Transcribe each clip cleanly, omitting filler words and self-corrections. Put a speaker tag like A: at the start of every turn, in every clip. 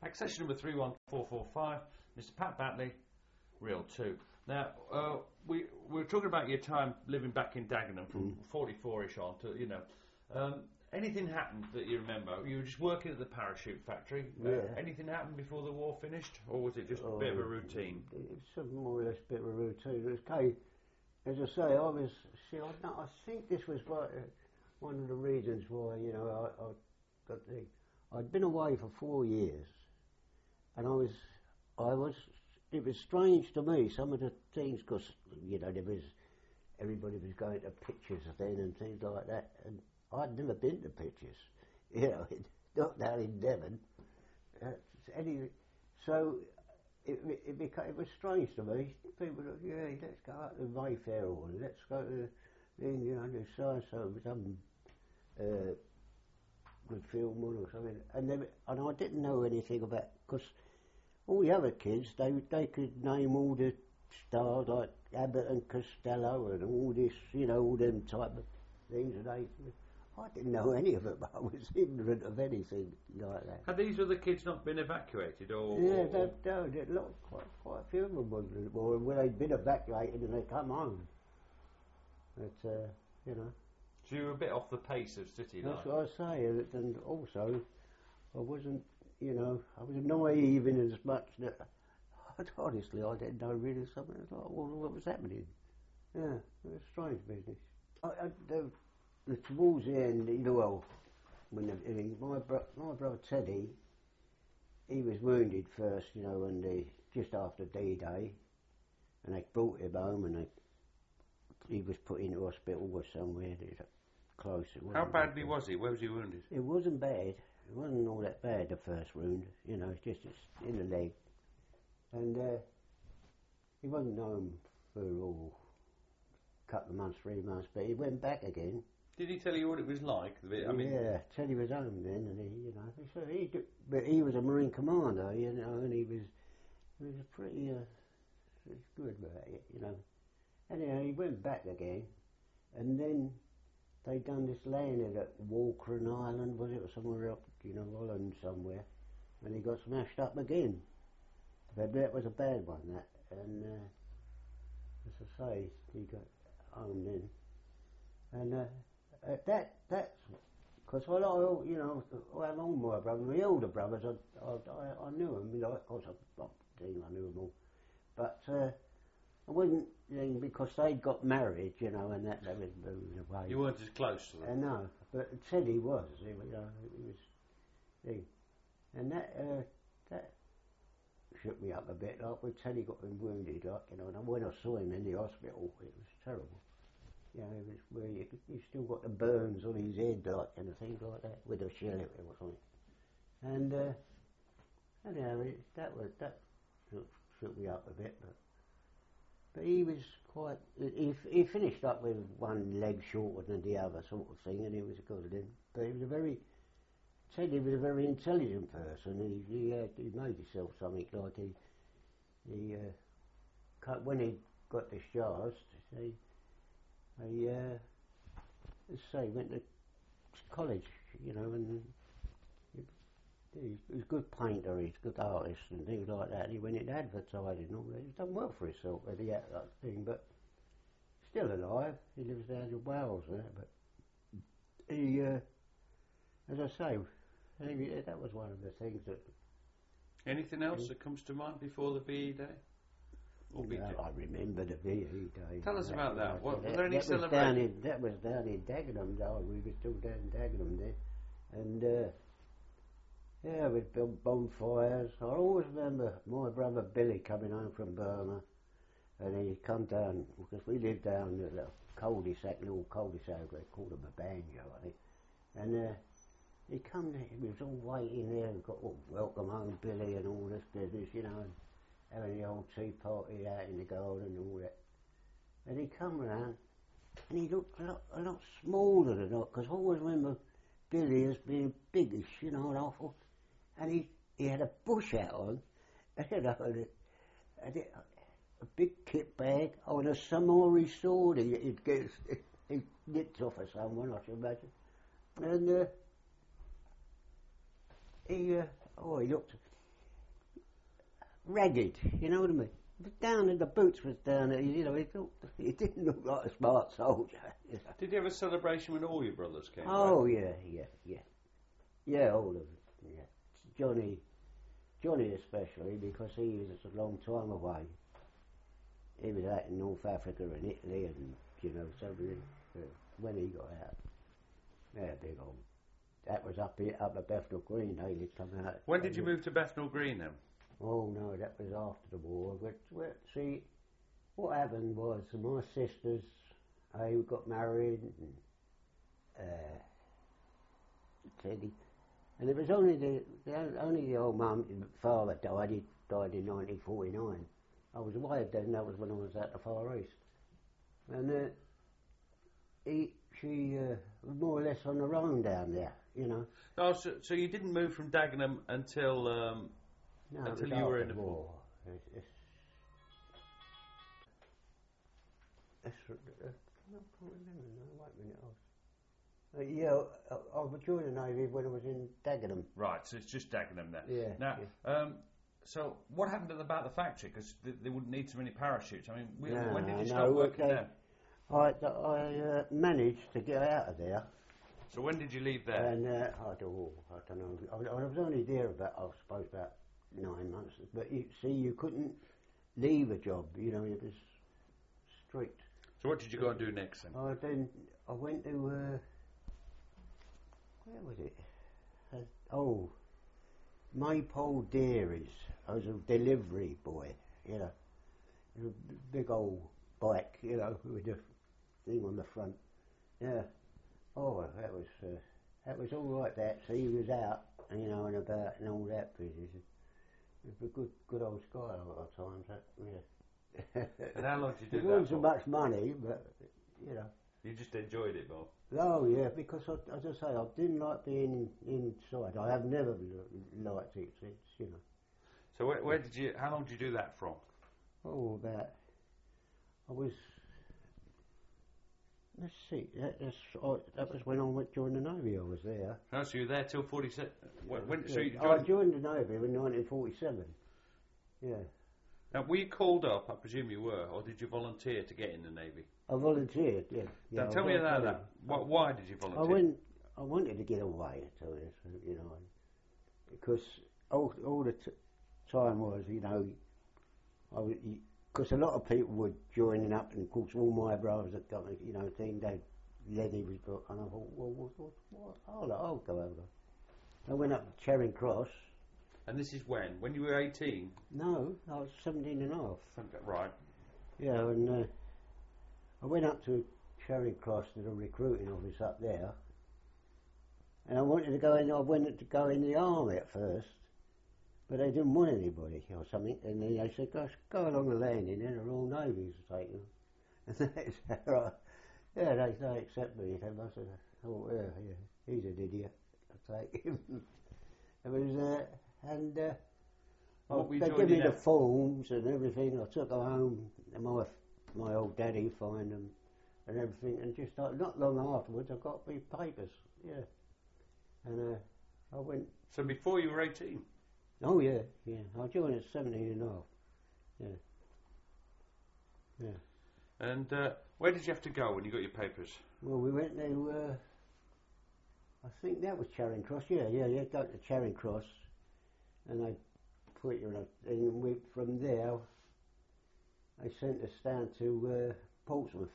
A: Accession number 31445, Mr. Pat Batley, Reel 2. Now, we were talking about your time living back in Dagenham from 44-ish on to, anything happened that you remember? You were just working at the parachute factory.
B: Yeah.
A: Anything happened before the war finished? Or was it just a bit of a routine?
B: It was more or less a bit of a routine. It was okay. As I say, I think this was one of the reasons why, I'd been away for 4 years, and it was strange to me, some of the things, because, everybody was going to pictures then and things like that, and I'd never been to pictures, not down in Devon. So it was strange to me. People were, let's go out to Mayfair, or let's go to, do so-and-so, some good film one or something. And I didn't know anything about, because all the other kids, they could name all the stars like Abbott and Costello and all this, all them type of things. And I didn't know any of it, but I was ignorant of anything like that.
A: Had these other kids not been evacuated, or?
B: Yeah, quite a few of them was, or when they'd been evacuated and they come home. But
A: So you were a bit off the pace of city life.
B: That's what I say, and also I wasn't, I was naive in as much that honestly I didn't know really something like what was happening. Yeah, it was a strange business. Towards the end, when my brother Teddy, he was wounded first, just after D-Day, and they brought him home, and he was put into hospital or somewhere close.
A: How badly was he? Where was he wounded?
B: It wasn't bad. It wasn't all that bad, the first wound. Just in the leg. And he wasn't home for a couple of months, 3 months, but he went back again.
A: Did he tell you what it was like?
B: Yeah, Teddy was home then, and but he was a Marine commander, and he was pretty good about it, Anyhow, he went back again, and then they done this landing at Walcheren Island, was it, or somewhere up, Holland somewhere, and he got smashed up again. But that was a bad one, that, and as I say, he got home then, and that's because I know my brother, my older brothers, I knew them, I knew them all, but I wasn't, because they'd got married, and that they was moving away.
A: You weren't as close to them?
B: No, but Teddy was, and that shook me up a bit, like when Teddy got him wounded, and when I saw him in the hospital, it was terrible. It was where you still got the burns on his head, and things like that, with a shell or something. And anyhow, that shook me up a bit, but he was quite. He finished up with one leg shorter than the other, sort of thing, and he was good then. But Teddy was a very intelligent person. He made himself something, like when he got discharged, he went to college, and he was a good painter, he's a good artist and things like that. He went into advertising and all that. He's done well for himself with that thing, but still alive. He lives down in Wales there, but he, as I say, that was one of the things that...
A: Anything else that comes to mind before the VE Day?
B: I remember the VE Day.
A: Tell us about that. Were there any celebrations?
B: That was down in Dagenham, though. We were still down in Dagenham then. And, we'd build bonfires. I always remember my brother Billy coming home from Burma, and he'd come down, because we lived down in a little cul-de-sac, they called him a banjo, I think. And he come there, he was all waiting there, and got welcome home Billy and all this business, and having the old tea party out in the garden and all that. And he come round, and he looked a lot smaller than that, because I always remember Billy as being biggish, and awful. And he had a bush hat on, and a big kit bag, and a samurai sword he nipped off of someone, I should imagine. And he looked, ragged, you know what I mean? But down in the boots was down there, you know, he didn't look like a smart soldier. You know.
A: Did you have a celebration when all your brothers came back?
B: Oh, yeah, all of it, yeah. Johnny especially, because he was a long time away. He was out in North Africa and Italy and, you know, so when he got out, big old. That was up at Bethnal Green, they come out.
A: When did you move to Bethnal Green then?
B: Oh no, that was after the war. But see, what happened was my sisters, they got married, and Teddy, and it was only the old mum and father died. He died in 1949. I was away then. That was when I was at the Far East, and she was more or less on her own down there, you know.
A: Oh, so you didn't move from Dagenham until
B: No,
A: until you were in the
B: war. I can't remember now. Wait a minute. I was joining the Navy when I was in Dagenham.
A: Right, so it's just Dagenham then.
B: Yeah.
A: Now, so what happened about the factory? Because they wouldn't need so many parachutes. I mean, when did you start working there?
B: I managed to get out of there.
A: So when did you leave there?
B: And I don't know. I was only there about 9 months. But you see, you couldn't leave a job. You know, it was strict.
A: So what did you go and do next then?
B: I went to where was it? Maypole Dairies. I was a delivery boy. You know, a big old bike. You know, with a thing on the front. Yeah. Oh, that was all right. That so he was out, you know, and about and all that business. It was a good old Sky a lot of times. Yeah.
A: And how long did you do
B: that? It wasn't so
A: for?
B: much money, but you know.
A: You just enjoyed it more.
B: Oh yeah, because as I say, I didn't like being inside. I have never liked it. It's, you know.
A: So where did you? How long did you do that from?
B: Oh, that Let's see. That was when I went join the Navy. I was there.
A: Oh, so you were there till 47. So you
B: I joined the Navy in 1947. Yeah.
A: Now, were you called up? I presume you were, or did you volunteer to get in the Navy?
B: I volunteered. Yeah.
A: Now, tell me about that. Why did you volunteer?
B: I wanted to get away. To tell you, you know, because all the time was, you know, because a lot of people were joining up, and of course all my brothers had got, you know, thing Lenny was got, and I thought, well, I'll go over. I went up to Charing Cross.
A: And this is when you were 18?
B: No, I was 17 and a half.
A: Right.
B: Yeah, and I went up to Charing Cross to the recruiting office up there, and I wanted to go in. I wanted to go in the army at first. But they didn't want anybody or something, and then they said, go along the landing, and the Royal Navy's taking them. And they said, right, yeah, they accept me. And I said, oh, yeah, he's an idiot. I'll take him. It was, they gave me the forms and everything. I took them home, and my old daddy found them and everything, and just not long afterwards, I got my papers, yeah. And I went.
A: So before you were 18?
B: Oh yeah. I joined at 17 and a half. Yeah.
A: And where did you have to go when you got your papers?
B: Well, we went to, I think that was Charing Cross. Yeah. Go to Charing Cross, and they put you in and from there, they sent us down to Portsmouth.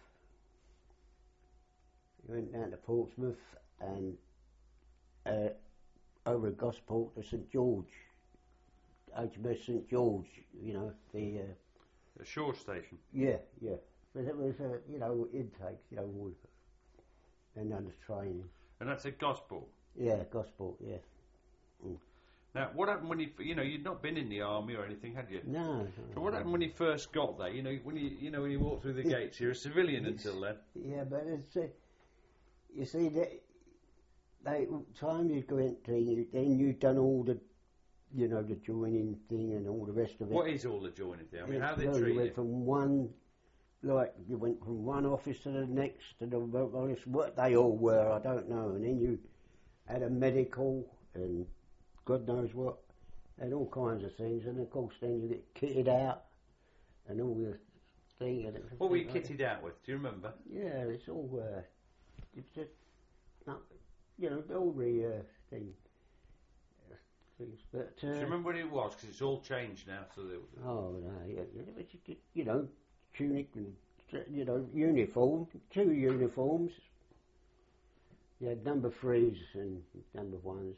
B: We went down to Portsmouth and over at Gosport to St George. HMS St George, you know, the
A: shore station.
B: Yeah. But it was, you know, intakes, you know, and under training.
A: And that's at Gosport?
B: Yeah, Gosport, yeah. Mm.
A: Now, what happened when you'd not been in the army or anything, had you?
B: No.
A: So what happened when you first got there? When you walk through the gates, you're a civilian until then.
B: Yeah, but it's, you see, time you go into, then you've done all the, you know, the joining thing and all the rest of it.
A: What is all the joining thing? I mean, how they treat
B: you? You went from one office to the next, to what they all were, I don't know. And then you had a medical and God knows what. and all kinds of things. And of course, then you get kitted out and all your thing. And
A: what were you kitted out with? Do you remember?
B: Yeah, it's all it's just you know, all the things. But
A: do you remember what it was? Because it's all changed now. So
B: oh no, yeah, you know, tunic and uniform, 2 uniforms. You had number 3s and number 1s,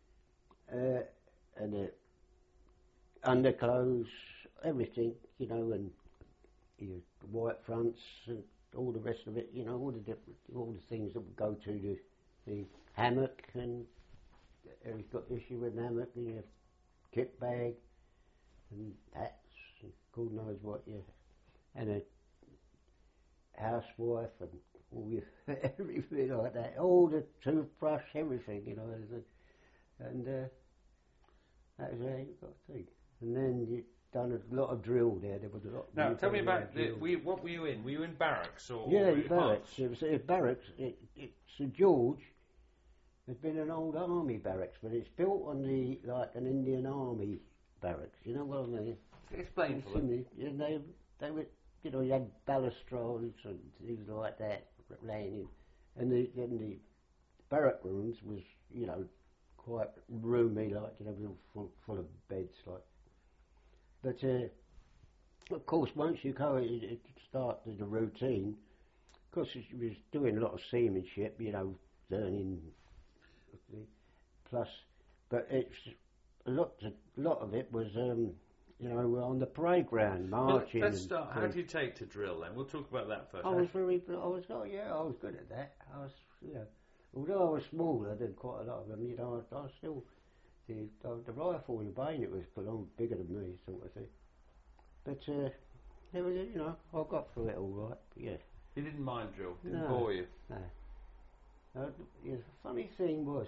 B: and underclothes, everything, you know, and your white fronts and all the rest of it, you know, all the things that would go to the hammock, and he's got issue with an hammock, and you have kit bag and hats and God knows what, and a housewife and all your everything like that, all the toothbrush, everything, you know, and that was how you got to think. And then you done a lot of drill there. There was a lot.
A: Now, tell me about what were you in? Were you in barracks or?
B: Yeah,
A: or
B: barracks. It was barracks. St George had been an old army barracks, but it's built on like an Indian army barracks. You know what I mean?
A: Explain for them.
B: And they were, you know, you had balustrades and things like that laying in, and the barrack rooms was, you know, quite roomy, like, you know, full of beds, like. But of course, once you go, it started the routine. Of course, you was doing a lot of seamanship, you know, learning. Plus, but it's a lot of it was, you know, on the parade ground, marching.
A: Well, let's start. How do you take to drill then? We'll talk about that first.
B: I was good at that. I was, you know, although I was smaller than quite a lot of them, you know, I was still, the rifle and the bayonet was a lot bigger than me, sort of thing. But there was, you know, I got through it all right. Yeah.
A: You didn't mind drill? Didn't bore you?
B: No. The funny thing was,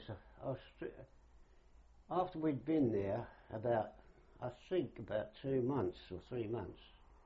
B: after we'd been there I think about 2 months or 3 months,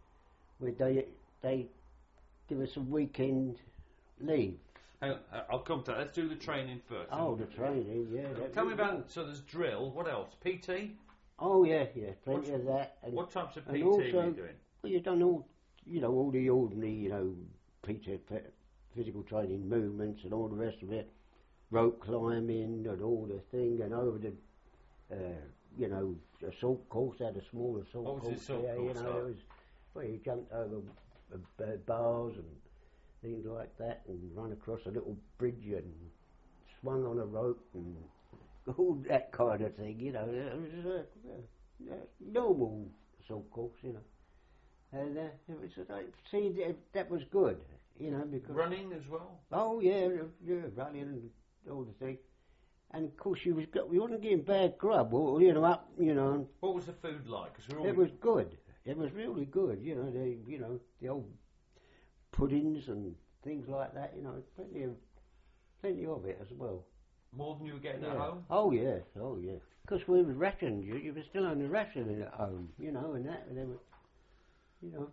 B: they give us a weekend leave.
A: Hang on, I'll come to that. Let's do the training first.
B: Oh, the training, yeah.
A: Tell me about, so there's drill, what else? PT?
B: Oh, yeah, plenty of that.
A: And what types of PT were you doing?
B: Well, you've done all, you know, all the ordinary, you know, PT, physical training movements and all the rest of it, rope climbing and all the thing, and over the, you know, assault course, had a small assault course there, you know, it was, well, you jumped over bars and things like that, and run across a little bridge and swung on a rope and all that kind of thing, you know. It was a normal assault course, you know. And it was, that was good, you know, because
A: running as well.
B: Oh yeah, running and all the thing. And of course, we wasn't getting bad grub, or, you know, up, you know.
A: What was the food like?
B: It was good. It was really good, you know. The old puddings and things like that, you know. Plenty of it as well.
A: More than you were getting at home?
B: Oh yeah. Because we were rationed. You were still only rationing at home, you know, and that they were, you know.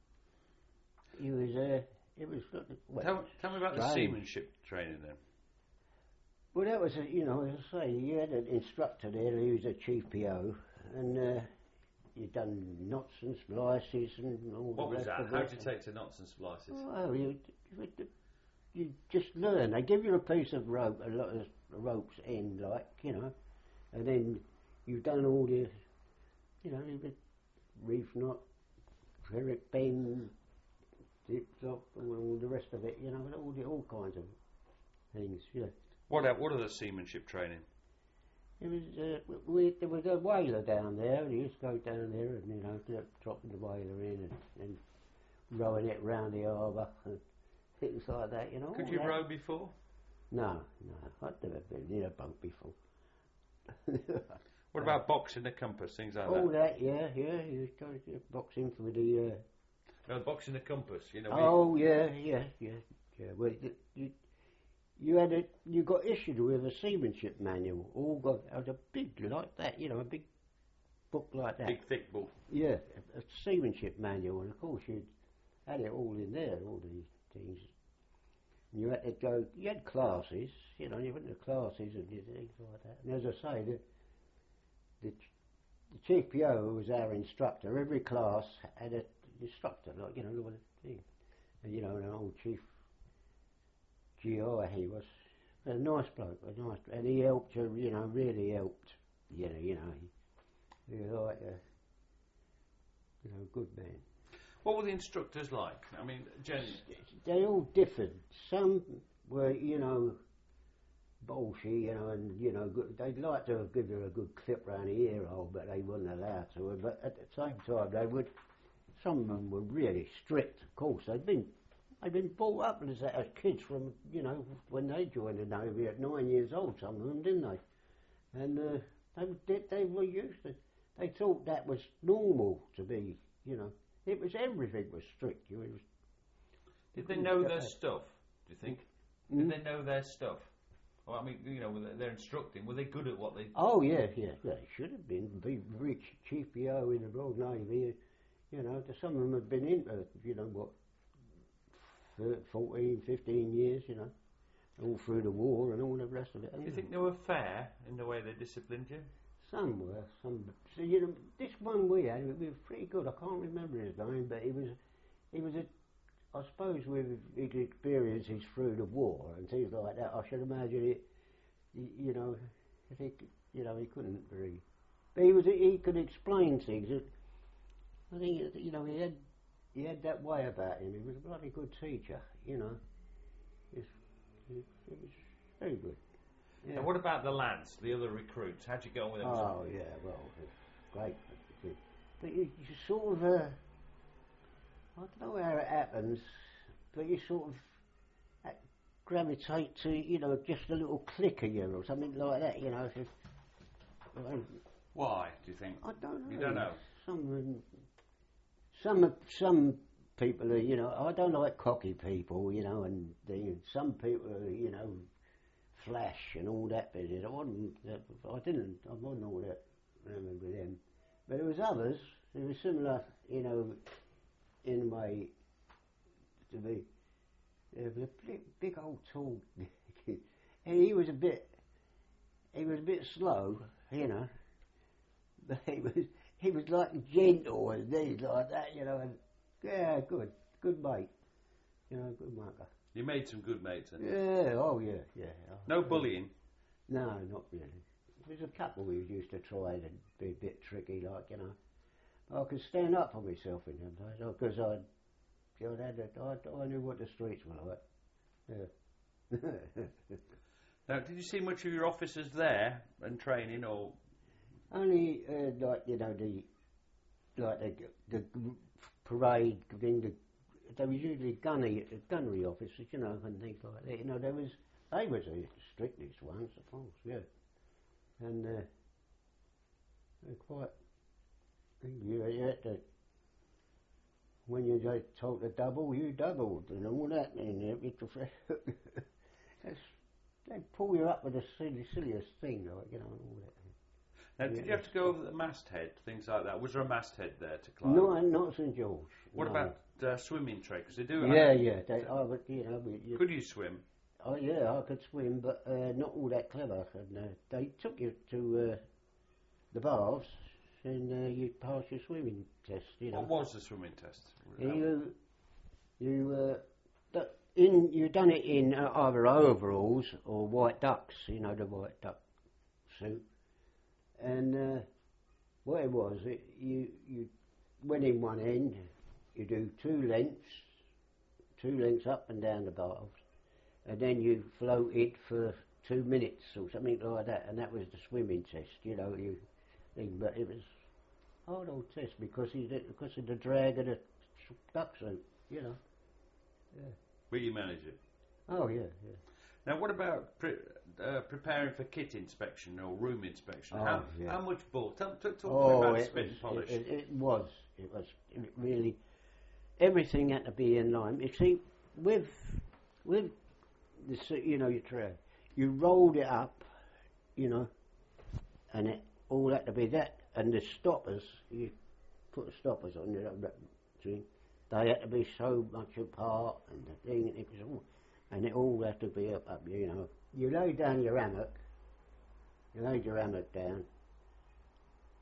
B: It was. Well,
A: tell me about the seamanship training then.
B: Well, that was, you know, as I say, you had an instructor there who was a chief PO, and you'd done knots and splices and all
A: what
B: the
A: was
B: rest
A: that?
B: of
A: How
B: it.
A: did you take to knots and splices?
B: Well, you just learn. They give you a piece of rope, a lot of rope's end, like, you know, and then you've done all the, you know, reef knot, ferret bend, zip top, and all the rest of it, you know, all kinds of things, you know.
A: What are the seamanship training?
B: It was there was a whaler down there, and you used to go down there and, you know, dropping the whaler in and rowing it round the harbour and things like that, you know.
A: Could you row before?
B: No, I'd never been in a boat before.
A: What about boxing the compass, things like
B: all that, yeah. You got to box in for the.
A: Boxing the compass, you know.
B: Oh yeah. Well, you got issued with a seamanship manual. All got out a big like that, you know, a big book like that.
A: Big thick book.
B: Yeah, a seamanship manual, and of course you had it all in there, all these things. And you had to go. You had classes, you know. You went to classes and did things like that. And as I say, the chief PO, who was our instructor, every class had an instructor, like, you know, the thing. And, you know, an old chief GI he was. A nice bloke, and he helped her, you know, really helped, he was like a, you know, good man.
A: What were the instructors like? I mean, generally.
B: They all differed. Some were, you know, bolshy, you know, and, you know, good. They'd like to give her a good clip round the ear hole, but they wouldn't allow to. But at the same time, they would. Some of them were really strict. Of course, they'd been brought up as kids from, you know, when they joined the Navy at 9 years old. Some of them, didn't they? And they were used to. They thought that was normal to be, you know. It was, everything was strict.
A: Did they know their stuff? Do you think? Did they know their stuff? Well, I mean, you know, they're instructing. Were they good at what they?
B: Oh yeah. They should have been. Be rich chief PO in the Royal Navy. You know, some of them have been into, you know, what, 14, 15 years. You know, all through the war and all the rest of it.
A: Do you think they were fair in the way they disciplined you?
B: Some were. Some. So, you know, this one we had, it was pretty good. I can't remember his name, but he was I suppose with his experiences through the war and things like that, I should imagine it. You know, I think, you know, he couldn't very, but he could explain things. I think, you know, he had that way about him. He was a bloody good teacher. You know, it was very good. Yeah.
A: And what about the lads, the other recruits? How'd you get on with them?
B: Oh yeah, well, great. But you sort of, I don't know how it happens, but you sort of gravitate to, you know, just a little click of you or something like that, you know.
A: Why, do you think?
B: I don't know.
A: You don't know?
B: Some people are, you know, I don't like cocky people, you know, and some people are, you know, flash and all that business. I wasn't all that with them. But there was others who were similar, you know, in a way to me. There was a big old tall kid, and he was a bit slow, you know. But he was like gentle and things like that, you know. And yeah, good mate, you know, good marker.
A: You made some good mates, then?
B: Yeah, oh yeah.
A: No bullying?
B: No, not really. There's a couple we used to try to be a bit tricky, like, you know. I could stand up for myself in them days, because I knew what the streets were like. Yeah.
A: Now, did you see much of your officers there and training, or?
B: Only, like, you know, the parade thing, there was usually gunnery officers, you know, and things like that. You know, they was the strictest ones, of course, yeah. And they're quite. You had to, when you told to double, you doubled, and all that, and they pull you up with the silliest thing, like, you know, and all that.
A: Now, did you have to go over the masthead, things like that? Was there a masthead there to climb?
B: No, not St George.
A: What about swimming tricks? Because they do.
B: Yeah. You know,
A: could you swim?
B: Oh yeah, I could swim, but not all that clever. And they took you to the baths, and you passed your swimming test. You know.
A: What was the swimming test?
B: You done it in either overalls or white ducks. You know, the white duck suit. And what it was, you went in one end, you do two lengths up and down the baths, and then you floated for 2 minutes or something like that, and that was the swimming test, you know. But it was a hard old test because of the drag of the duck suit, you know. Yeah.
A: Will you manage it?
B: Oh yeah.
A: Now, what about preparing for kit inspection or room inspection? How much bull? Talk to me about spit and polish.
B: It was really, everything had to be in line. You see, with the, you know, your tray, you rolled it up, you know, and it all had to be that, and the stoppers, you put the stoppers on it, they had to be so much apart, and the thing, it was all. And it all had to be up, you know. You laid down your hammock, down,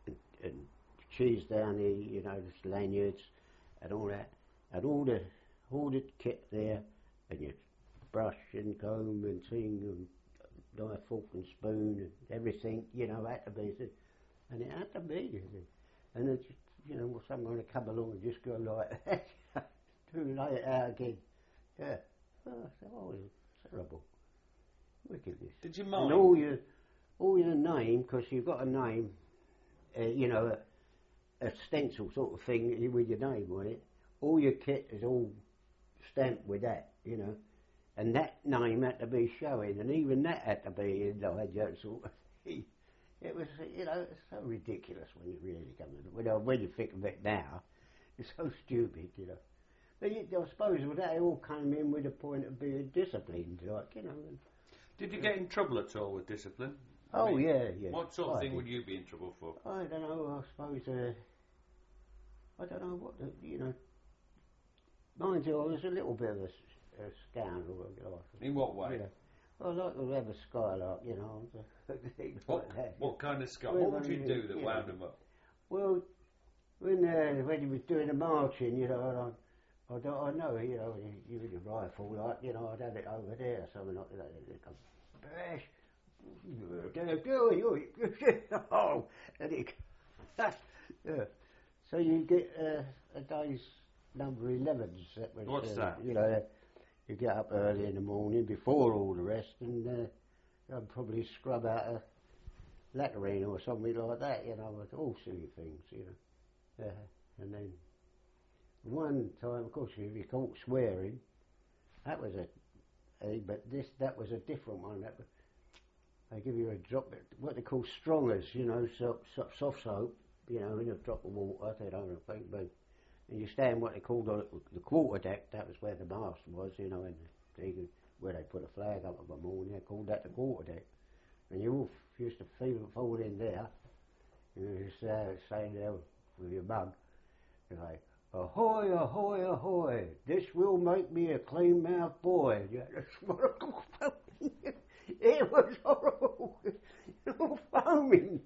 B: and cheese down here, you know, the lanyards and all that, and all the kit there, and your brush and comb and thing, and knife, fork and spoon and everything, you know, had to be, and it had to be, and it's, you know, someone to come along and just go like that, too late out again. Yeah, oh, it was terrible, wickedness.
A: Did you mind?
B: And all your name, because you've got a name, you know, a stencil sort of thing with your name on it. All your kit is all stamped with that, you know, and that name had to be showing, and even that had to be in that sort of thing. It was, you know, it's so ridiculous when you really come to it. When you think of it now, it's so stupid, you know. But I suppose that all came in with a point of being disciplined, like, you know.
A: Did you get in trouble at all with discipline?
B: Oh, yeah.
A: What sort of thing would you be in trouble for?
B: I don't know, I suppose, I don't know what, you know, mind you, I was a little bit of a scoundrel.
A: In what way?
B: You know, I like to have a skylark, you know.
A: What kind of skylark? What would you do that wound them up?
B: Well, when he was doing the marching, you know, I know, you know, you with your rifle, like, you know, I'd have it over there, something like that. It'd come, bash. Oh, and it, yeah. So you get a day's number 11s. That was,
A: what's that?
B: You know, you get up early in the morning before all the rest, and I'd probably scrub out a latrine or something like that, you know, with all silly things, you know. And then one time, of course, if you caught swearing, that was that was a different one. They give you a drop, what they call strongers, you know, soft soap, you know, in a drop of water, they don't think, but and you stand what they call the quarterdeck. That was where the mast was, you know, and where they put a flag up of the morning. They called that the quarterdeck, and you all used to fall in there. You know, just saying there with your mug, you're like, ahoy, ahoy, ahoy! This will make me a clean-mouthed boy. Yeah, it was horrible. You're foaming.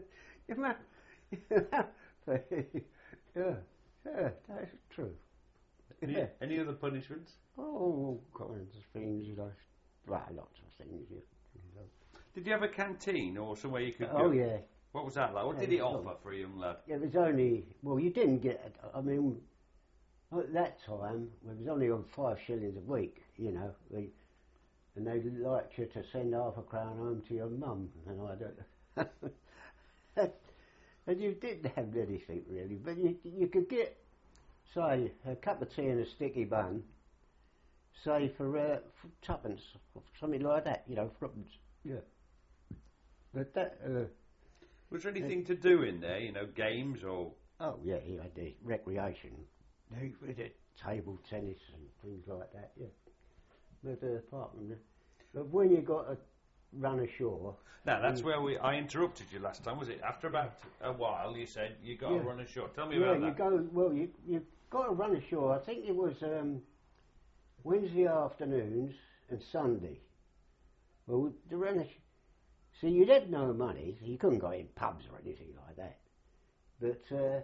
B: Yeah, that's true.
A: Any other punishments?
B: Oh, all kinds of things, you know. Well, lots of things, you know.
A: Did you have a canteen or somewhere you could go?
B: Oh, yeah.
A: What was that like? What did it offer for a young lad?
B: It was only, well, you didn't get, I mean, at that time, it was only on 5 shillings a week, you know. And they liked you to send half a crown home to your mum, and I don't. And you didn't have anything really, but you could get, say, a cup of tea and a sticky bun, say for tuppence, or something like that, you know, threepence. Yeah. But that.
A: Was there anything to do in there? You know, games or?
B: Oh yeah, you had the recreation, with the table tennis and things like that. Yeah. But apart from that, but when you got to run ashore.
A: Now that's where I interrupted you last time. Was it after about a while? You said you got to run ashore. Tell me about that.
B: You got to run ashore. I think it was Wednesday afternoons and Sunday. Well, the run ashore. See, you'd have no money, so you couldn't go in pubs or anything like that. But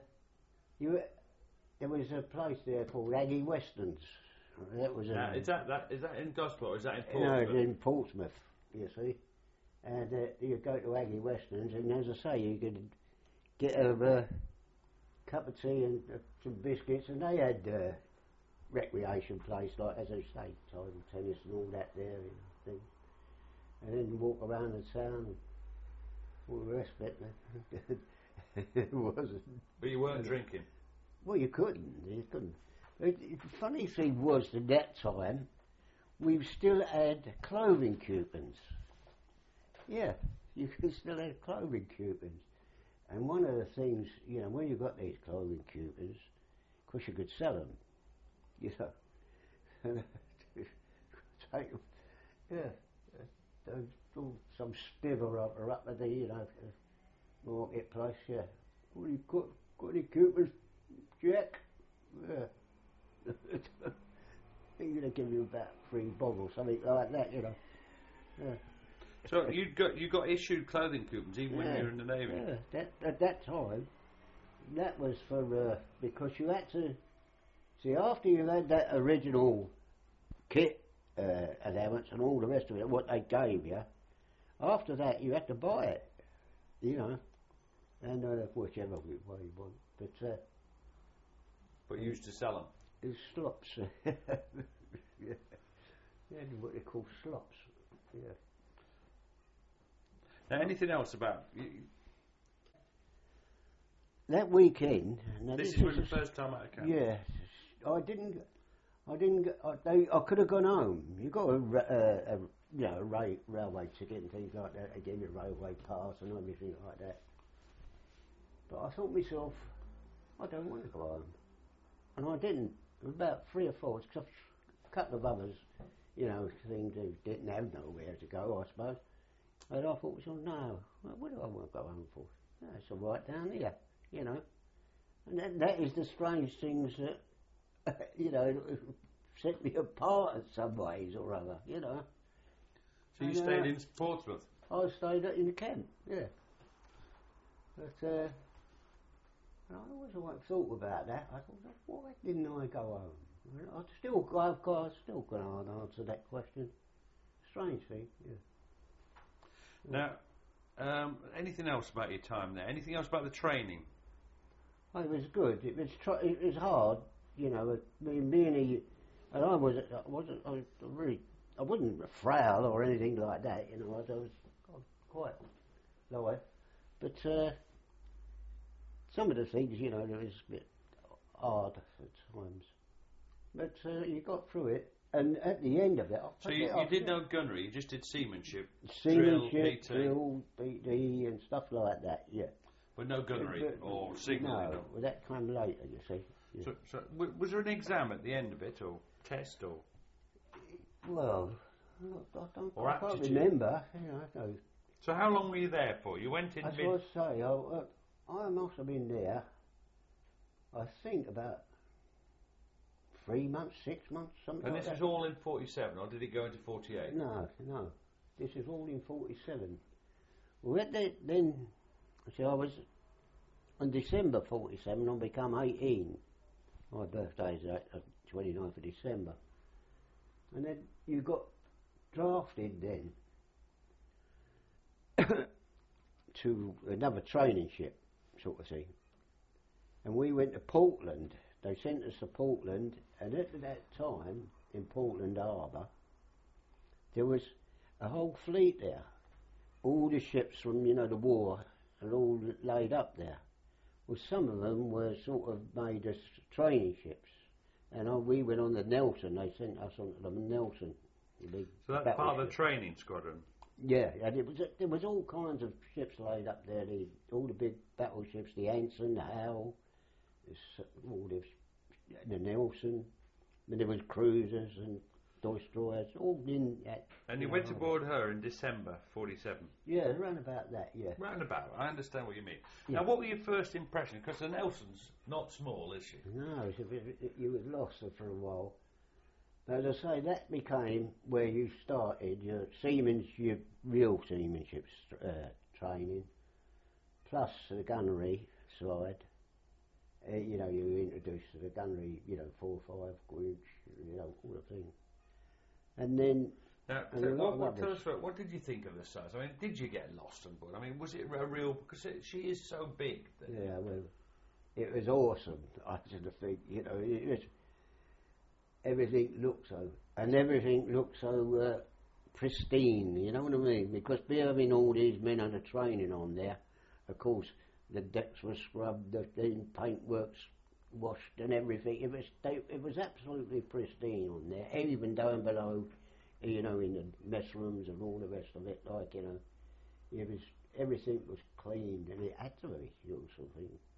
B: there was a place there called Aggie Westerns. That was
A: is that in Gosport or is that in Portsmouth?
B: No, it's in Portsmouth, you see. And you go to Aggie Westerns, and as I say, you could get a cup of tea and some biscuits, and they had recreation place, like, as I say, table tennis and all that there, and things. And then walk around the town and all the rest of it. It wasn't.
A: But you weren't drinking?
B: Well, you couldn't. The funny thing was, at that time, we still had clothing coupons. Yeah, you still had clothing coupons. And one of the things, you know, when you got these clothing coupons, of course you could sell them, you know. Take them, yeah. Some spiver up at the, you know, marketplace, yeah. What, you got any coupons, Jack? Yeah. They're going to give you about 3 bob or something like that, you know. Yeah.
A: So you got issued clothing coupons even when you were in the Navy?
B: Yeah, at that time. that was for because you had to see after you had that original kit allowance and all the rest of it, what they gave you. After that, you had to buy it, you know, and whichever way you want.
A: But you used to sell them.
B: It's slops. Yeah, what they call slops. Yeah.
A: Now, anything else about
B: that weekend?
A: This was the first time out of camp.
B: Yeah, I didn't. I could have gone home. You got a railway ticket and things like that. They gave you a railway pass and everything like that. But I thought myself, I don't want to go home, and I didn't. There was about 3 or 4, because a couple of others, you know, things who didn't have nowhere to go, I suppose. And I thought, well, no, what do I want to go home for? No, it's all right down here, you know. And that is the strange things that, you know, set me apart in some ways or other, you know.
A: So you stayed in Portsmouth?
B: I stayed in the camp, yeah. But I always thought about that. I thought, why didn't I go home? I've still got to answer that question. Strange thing, yeah.
A: Now, anything else about your time there? Anything else about the training?
B: Oh, it was good. It was hard, you know. And I wasn't frail or anything like that, you know. I was quite low, but some of the things, you know, it was a bit hard at times. But you got through it, and at the end of it...
A: So you did no gunnery, you just did seamanship?
B: Seamanship, drill, PT and stuff like that, yeah.
A: But no gunnery or signalling?
B: No, well, that came later, you see. Yeah.
A: So was there an exam at the end of it, or test, or...?
B: Well, I can't remember, you know. No.
A: So how long were you there for? You went in
B: That's what I say. I must have been there, I think, about 3 months, 6 months, something like that.
A: And this was all in 47, or did it go into 48?
B: No. This is all in 47. Well, then, see, I was, on December 47, I become 18. My birthday's 29th of December. And then you got drafted then to another training ship, sort of thing. And we went to Portland. They sent us to Portland, and at that time, in Portland Harbour, there was a whole fleet there. All the ships from, you know, the war, are all laid up there. Well, some of them were sort of made as training ships. And we went on the Nelson. They sent us on the Nelson.
A: So that's part of the training squadron?
B: Yeah, and there was all kinds of ships laid up there. All the big battleships, the Anson, the Howe, the Nelson. And there was cruisers and destroyers, all in that.
A: And you went aboard her in December 47?
B: Yeah, round about that, yeah.
A: Round about, I understand what you mean.
B: Yeah.
A: Now, what were your first impressions? Because the Nelson's not small, is she?
B: No, you was lost for a while. But as I say, that became where you started your real seamanship training, plus the gunnery side. You know, you were introduced to the gunnery, you know, 4-5 gauge, you know, all the things. And then...
A: Now, tell us what did you think of the size? I mean, did you get lost on board? I mean, was it a real... Because she is so big.
B: Yeah, well, it was awesome, I just think, you know, it was... Everything looked so... And everything looked so pristine, you know what I mean? Because having all these men under training on there, of course, the decks were scrubbed, the paintworks washed and everything. It was absolutely pristine on there, even down below, you know, in the mess rooms and all the rest of it. Like, you know, everything was cleaned, and it had to be, you know, sort of thing.